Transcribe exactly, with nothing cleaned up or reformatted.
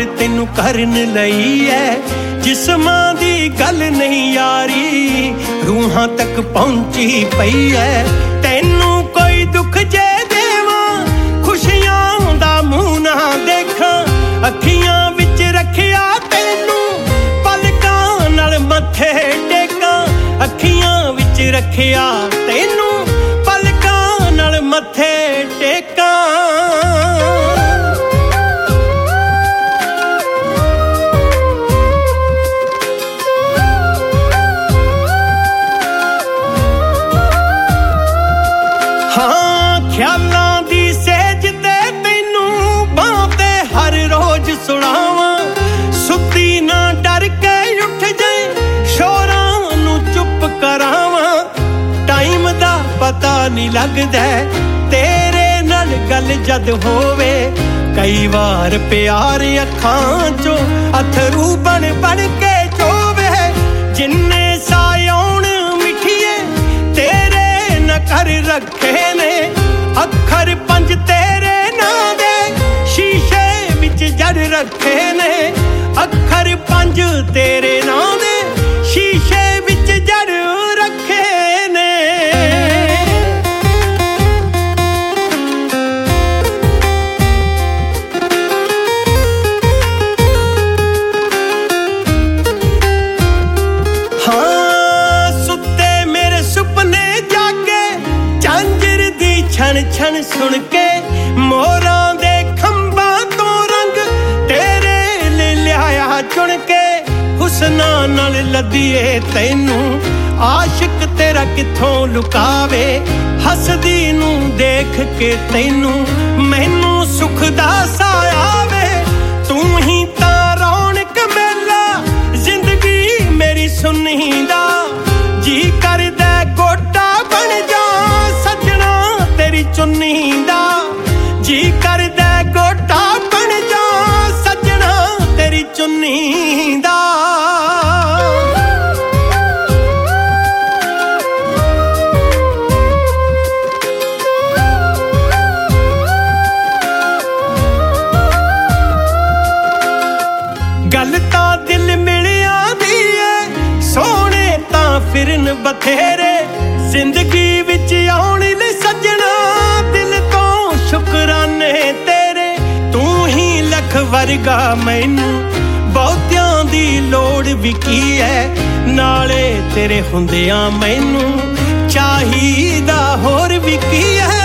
ਤੈਨੂੰ ਕਰਨ ਲਈ ਐ ਜਿਸਮਾਂ ਦੀ ਗੱਲ ਨਹੀਂ ਯਾਰੀ ਰੂਹਾਂ ਤੱਕ ਪਹੁੰਚੀ ਪਈ ਐ ਤੈਨੂੰ ਕੋਈ ਦੁੱਖ ਜੇ ਦੇਵਾਂ ਖੁਸ਼ੀਆਂ ਦਾ ਮੂੰਹ ਨਾ ਦੇਖਾਂ ਅੱਖੀਆਂ ਵਿੱਚ ਰੱਖਿਆ ਤੈਨੂੰ ਪਲਕਾਂ ਨਾਲ ਮੱਥੇ ਟੇਕਾਂ ਅੱਖੀਆਂ ਵਿੱਚ ਰੱਖਿਆ ਤੈਨੂੰ ਪਲਕਾਂ ਨਾਲ ਮੱਥੇ ਟੇਕਾਂ ਖਿਆਲਾਂ ਦੀ ਸੇਜ ਤੇ ਤੈਨੂੰ ਬਾਂਹ ਤੇ ਹਰ ਰੋਜ਼ ਸੁਣਾਵਾਂ ਸੁੱਤੀ ਨਾ ਡਰ ਕੇ ਉੱਠ ਜਾਏ ਸ਼ੋਰਾਂ ਨੂੰ ਚੁੱਪ ਕਰਾਵਾਂ ਟਾਈਮ ਦਾ ਪਤਾ ਨਹੀਂ ਲੱਗਦਾ ਤੇਰੇ ਨਾਲ ਗੱਲ ਜਦ ਹੋਵੇ ਕਈ ਵਾਰ ਪਿਆਰ ਅੱਖਾਂ ਚੋਂ ਅਥਰੂ ਬਣ ਬਣ ਕੇ ਚੋਵੇ ਜਿੰਨੇ ਸਾਇਉਣ ਮਿੱਠੀਏ ਤੇਰੇ ਨਾ ਕਰ ਰੱਖੇ ਨੇ ਅੱਖਰ ਪੰਜ ਤੇਰੇ ਨਾਂ ਦੇ ਸ਼ੀਸ਼ੇ ਵਿੱਚ ਜੜ ਰੱਖੇ ਨੇ ਅੱਖਰ ਪੰਜ ਤੇਰੇ ਨਾਂ ਦੇ ਸ਼ੀਸ਼ੇ ਵਿੱਚ ਜੜ ਰੱਖੇ ਨੇ ਹਾਂ ਸੁੱਤੇ ਮੇਰੇ ਸੁਪਨੇ ਜਾਗੇ ਝਾਂਜਰ ਦੀ ਛਣ ਛਣ ਸੁਣ ਕੇ ਮੋਰਾਂ ਦੇ ਖੰਭਾਂ ਤੋਂ ਰੰਗ ਤੇਰੇ ਲੈ ਲਿਆਇਆ ਚੁਣ ਕੇ ਹੁਸਨਾਂ ਨਾਲ ਲੱਦੀਏ ਤੈਨੂੰ ਆਸ਼ਿਕ ਤੇਰਾ ਕਿੱਥੋਂ ਲੁਕਾਵੇ ਹੱਸਦੀ ਨੂੰ ਦੇਖ ਕੇ ਤੈਨੂੰ ਮੈਨੂੰ ਸੁੱਖ ਦਾ ਸਾਇਆ ਵੇ ਤੂੰ ਹੀ ਤਾਂ ਰੌਣਕ ਮੇਲਾ ਜ਼ਿੰਦਗੀ ਮੇਰੀ ਸੁਣੀ ਦਾ ਜੀ ਕਰਦਾ ਗੋਟਾ ਬਣ ਜਾ ਸੱਜਣਾ ਤੇਰੀ ਚੁੰਨੀ ਦਾ ਜੀ ਕਰਦਾ ਗੋਟਾ ਬਣ ਜਾ ਸੱਜਣਾ ਤੇਰੀ ਚੁੰਨੀ ਦਾ ਗੱਲ ਤਾਂ ਦਿਲ ਮਿਲਿਆ ਦੀ ਏ ਸੋਹਣੇ ਤਾਂ ਫਿਰਨ ਬਥੇਰੇ ਜ਼ਿੰਦਗੀ ਵਿੱਚ ਆਉਣ ਲਈ ਸੱਜਣਾ ਦਿਲ ਤੋਂ ਸ਼ੁਕਰਾਨੇ ਤੇਰੇ ਤੂੰ ਹੀ ਲੱਖ ਵਰਗਾ ਮੈਨੂੰ ਬਹੁਤਿਆਂ ਦੀ ਲੋੜ ਵੀ ਕੀ ਐ ਨਾਲੇ ਤੇਰੇ ਹੁੰਦਿਆਂ ਮੈਨੂੰ ਚਾਹੀਦਾ ਹੋਰ ਵੀ ਕੀ ਐ